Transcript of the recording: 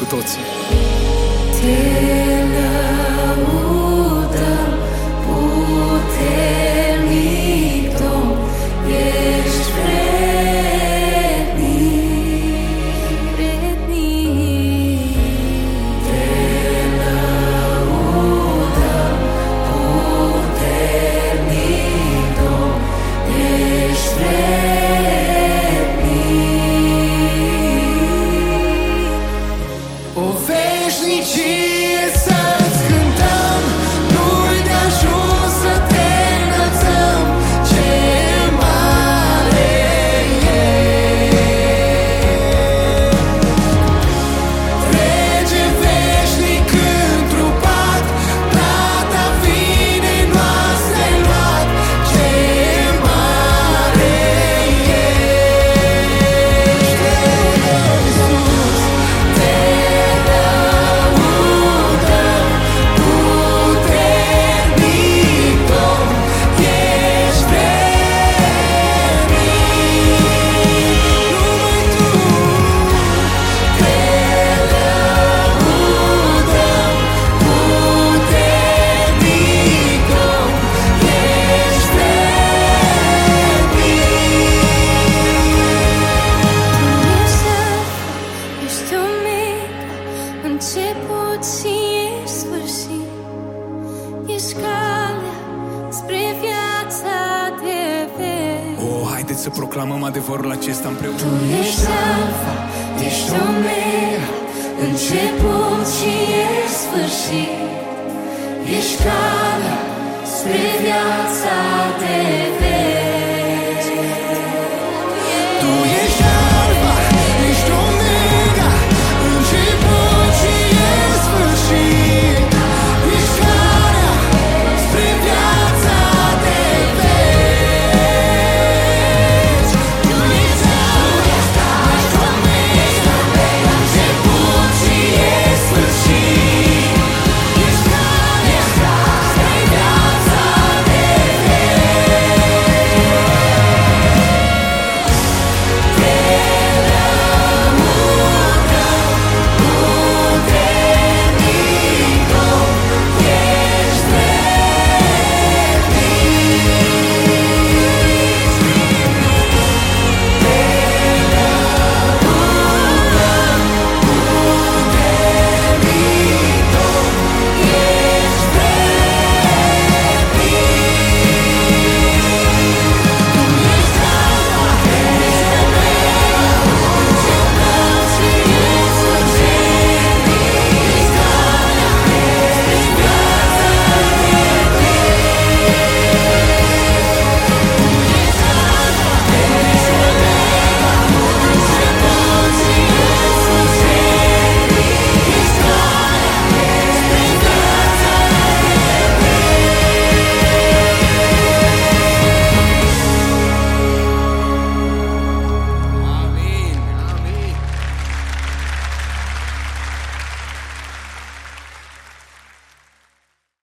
toții. Te lăudăm, puternic Domn, ești vrednic. Te lăudăm, puternic Domn, ești vrednic. O veșnicie să-ți cântăm, nu-i de ajuns să te înălțăm, ce mare ești. Rege veșnic întrupat, plata vinei noastre luat, ce mare ești. Te lăudăm, puternic Domn, ești vrednic. Numai Tu. Te lăudăm, puternic Domn, ești vrednic. Ești omega, început și ești sfârșit. Ești calea spre viața de veci. Haideți să proclamăm adevărul acesta împreună. Tu ești Alfa, ești Omega, început și ești sfârșit. Ești calea spre viața de